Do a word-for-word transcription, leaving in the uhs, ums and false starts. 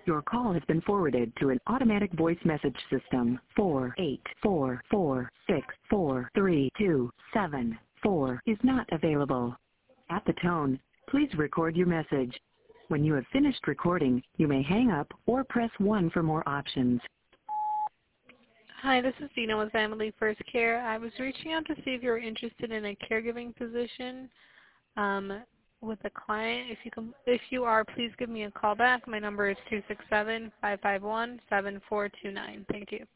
Your call has been forwarded to an automatic voice message system. four eight four four six four three two seven four is not available. At the tone, please record your message. When you have finished recording, you may hang up or press one for more options. Hi, this is Dina with Family First Care. I was reaching out to see if you're interested in a caregiving position um, with a client. If you can, if you are, please give me a call back. My number is two six seven, five five one, seven four two nine. Thank you.